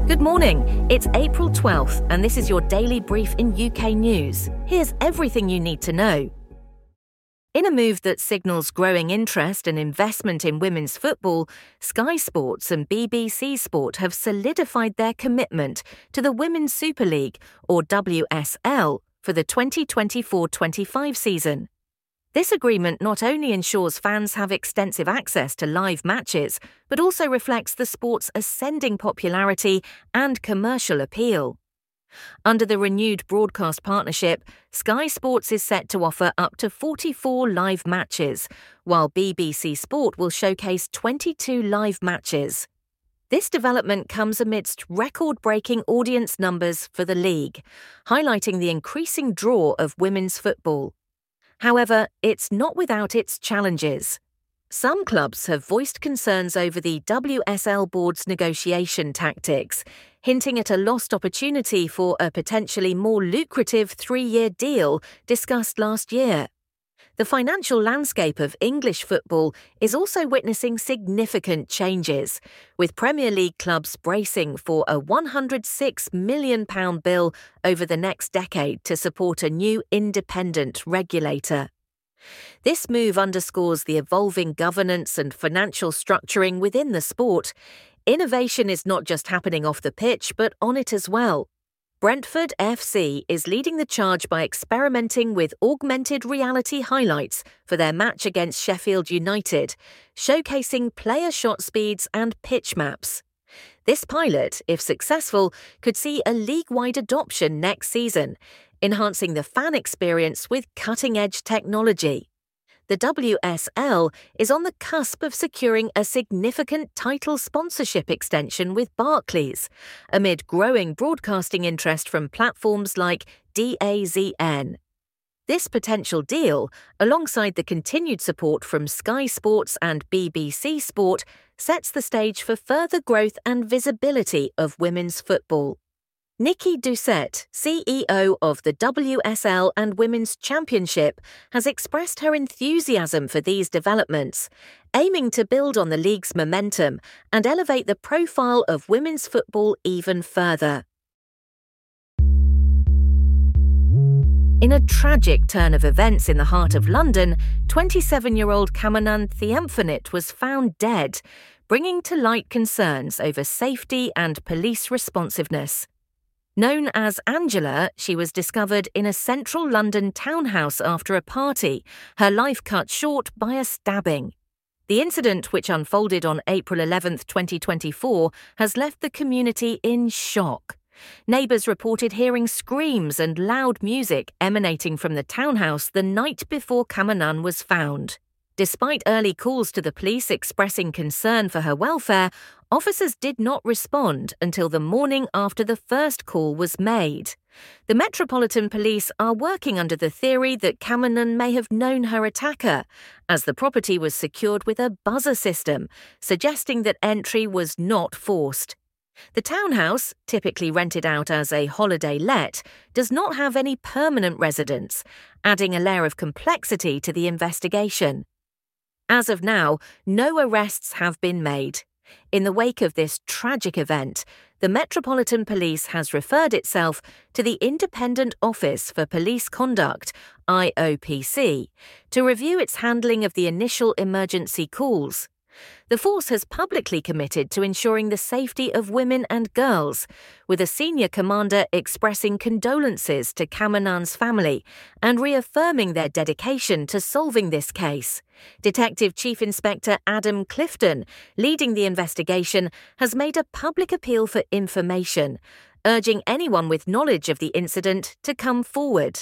Good morning. It's April 12th, and this is your daily brief in UK news. Here's everything you need to know. In a move that signals growing interest and investment in women's football, Sky Sports and BBC Sport have solidified their commitment to the Women's Super League, or WSL, for the 2024-25 season. This agreement not only ensures fans have extensive access to live matches, but also reflects the sport's ascending popularity and commercial appeal. Under the renewed broadcast partnership, Sky Sports is set to offer up to 44 live matches, while BBC Sport will showcase 22 live matches. This development comes amidst record-breaking audience numbers for the league, highlighting the increasing draw of women's football. However, it's not without its challenges. Some clubs have voiced concerns over the WSL board's negotiation tactics, hinting at a lost opportunity for a potentially more lucrative 3-year deal discussed last year. The financial landscape of English football is also witnessing significant changes, with Premier League clubs bracing for a £106 million bill over the next decade to support a new independent regulator. This move underscores the evolving governance and financial structuring within the sport. Innovation is not just happening off the pitch, but on it as well. Brentford FC is leading the charge by experimenting with augmented reality highlights for their match against Sheffield United, showcasing player shot speeds and pitch maps. This pilot, if successful, could see a league-wide adoption next season, enhancing the fan experience with cutting-edge technology. The WSL is on the cusp of securing a significant title sponsorship extension with Barclays, amid growing broadcasting interest from platforms like DAZN. This potential deal, alongside the continued support from Sky Sports and BBC Sport, sets the stage for further growth and visibility of women's football. Nikki Doucette, CEO of the WSL and Women's Championship, has expressed her enthusiasm for these developments, aiming to build on the league's momentum and elevate the profile of women's football even further. In a tragic turn of events in the heart of London, 27-year-old Kamanan Thiamphanit was found dead, bringing to light concerns over safety and police responsiveness. Known as Angela, she was discovered in a central London townhouse after a party, her life cut short by a stabbing. The incident, which unfolded on April 11, 2024, has left the community in shock. Neighbours reported hearing screams and loud music emanating from the townhouse the night before Kamanan was found. Despite early calls to the police expressing concern for her welfare, officers did not respond until the morning after the first call was made. The Metropolitan Police are working under the theory that Kamanan may have known her attacker, as the property was secured with a buzzer system, suggesting that entry was not forced. The townhouse, typically rented out as a holiday let, does not have any permanent residents, adding a layer of complexity to the investigation. As of now, no arrests have been made. In the wake of this tragic event, the Metropolitan Police has referred itself to the Independent Office for Police Conduct, IOPC, to review its handling of the initial emergency calls. The force has publicly committed to ensuring the safety of women and girls, with a senior commander expressing condolences to Kamanan's family and reaffirming their dedication to solving this case. Detective Chief Inspector Adam Clifton, leading the investigation, has made a public appeal for information, urging anyone with knowledge of the incident to come forward.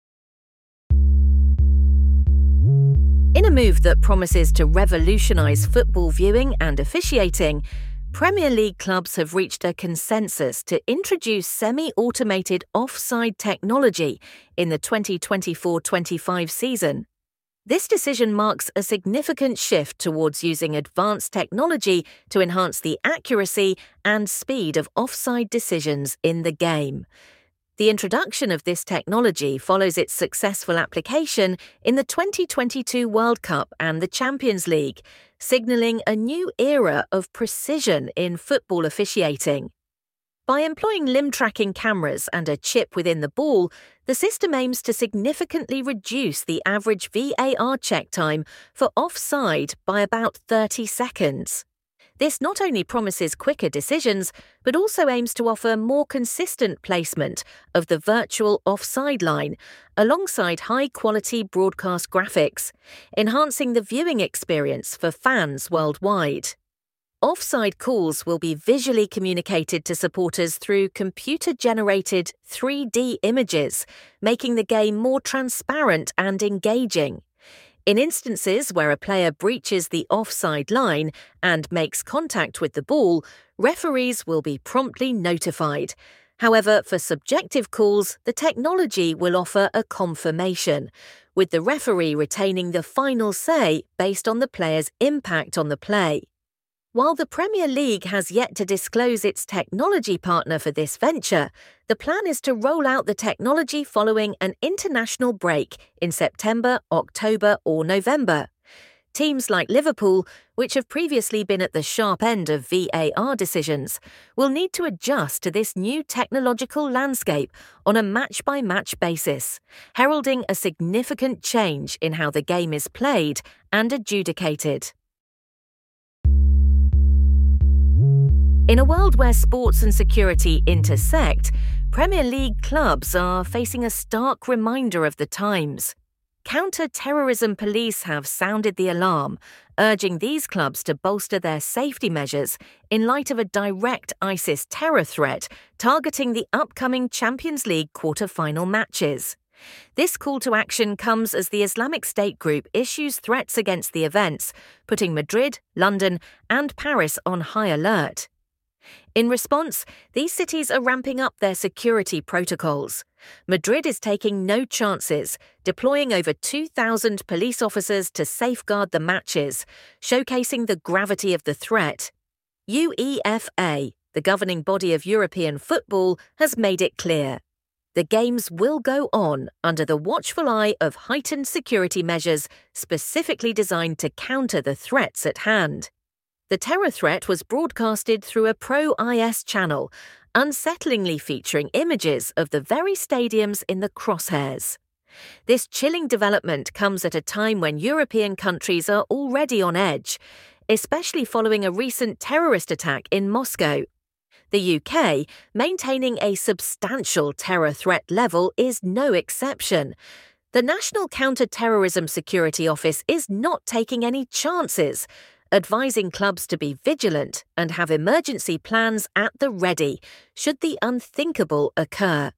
In a move that promises to revolutionise football viewing and officiating, Premier League clubs have reached a consensus to introduce semi-automated offside technology in the 2024-25 season. This decision marks a significant shift towards using advanced technology to enhance the accuracy and speed of offside decisions in the game. The introduction of this technology follows its successful application in the 2022 World Cup and the Champions League, signalling a new era of precision in football officiating. By employing limb tracking cameras and a chip within the ball, the system aims to significantly reduce the average VAR check time for offside by about 30 seconds. This not only promises quicker decisions, but also aims to offer more consistent placement of the virtual offside line alongside high-quality broadcast graphics, enhancing the viewing experience for fans worldwide. Offside calls will be visually communicated to supporters through computer-generated 3D images, making the game more transparent and engaging. In instances where a player breaches the offside line and makes contact with the ball, referees will be promptly notified. However, for subjective calls, the technology will offer a confirmation, with the referee retaining the final say based on the player's impact on the play. While the Premier League has yet to disclose its technology partner for this venture, the plan is to roll out the technology following an international break in September, October or November. Teams like Liverpool, which have previously been at the sharp end of VAR decisions, will need to adjust to this new technological landscape on a match-by-match basis, heralding a significant change in how the game is played and adjudicated. In a world where sports and security intersect, Premier League clubs are facing a stark reminder of the times. Counter-terrorism police have sounded the alarm, urging these clubs to bolster their safety measures in light of a direct ISIS terror threat targeting the upcoming Champions League quarter-final matches. This call to action comes as the Islamic State group issues threats against the events, putting Madrid, London, and Paris on high alert. In response, these cities are ramping up their security protocols. Madrid is taking no chances, deploying over 2,000 police officers to safeguard the matches, showcasing the gravity of the threat. UEFA, the governing body of European football, has made it clear. The games will go on under the watchful eye of heightened security measures specifically designed to counter the threats at hand. The terror threat was broadcasted through a pro-IS channel, unsettlingly featuring images of the very stadiums in the crosshairs. This chilling development comes at a time when European countries are already on edge, especially following a recent terrorist attack in Moscow. The UK, maintaining a substantial terror threat level, is no exception. The National Counter-Terrorism Security Office is not taking any chances, advising clubs to be vigilant and have emergency plans at the ready, should the unthinkable occur.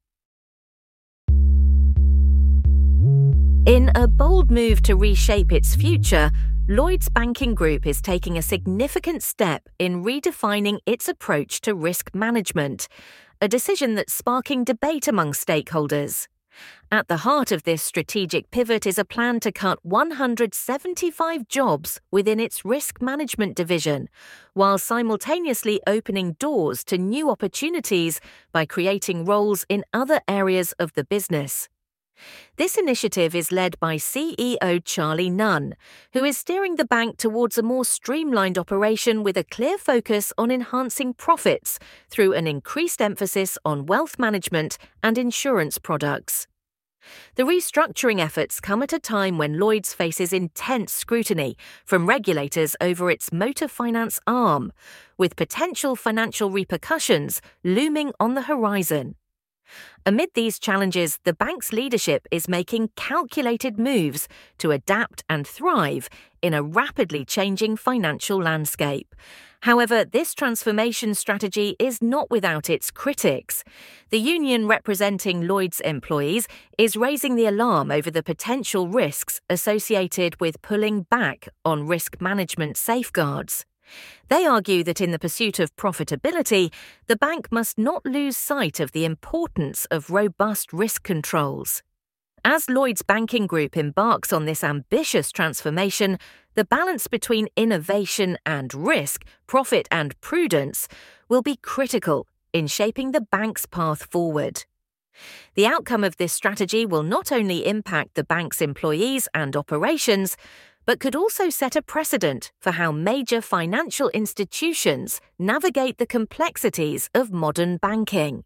In a bold move to reshape its future, Lloyds Banking Group is taking a significant step in redefining its approach to risk management, a decision that's sparking debate among stakeholders. At the heart of this strategic pivot is a plan to cut 175 jobs within its risk management division, while simultaneously opening doors to new opportunities by creating roles in other areas of the business. This initiative is led by CEO Charlie Nunn, who is steering the bank towards a more streamlined operation with a clear focus on enhancing profits through an increased emphasis on wealth management and insurance products. The restructuring efforts come at a time when Lloyds faces intense scrutiny from regulators over its motor finance arm, with potential financial repercussions looming on the horizon. Amid these challenges, the bank's leadership is making calculated moves to adapt and thrive in a rapidly changing financial landscape. However, this transformation strategy is not without its critics. The union representing Lloyds employees is raising the alarm over the potential risks associated with pulling back on risk management safeguards. They argue that in the pursuit of profitability, the bank must not lose sight of the importance of robust risk controls. As Lloyds Banking Group embarks on this ambitious transformation, the balance between innovation and risk, profit and prudence, will be critical in shaping the bank's path forward. The outcome of this strategy will not only impact the bank's employees and operations, but could also set a precedent for how major financial institutions navigate the complexities of modern banking.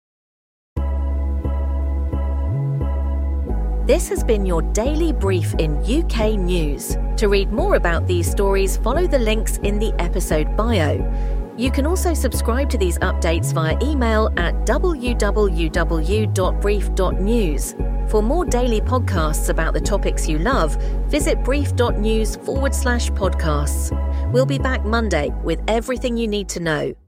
This has been your daily brief in UK news. To read more about these stories, follow the links in the episode bio. You can also subscribe to these updates via email at www.brief.news. For more daily podcasts about the topics you love, visit brief.news/podcasts. We'll be back Monday with everything you need to know.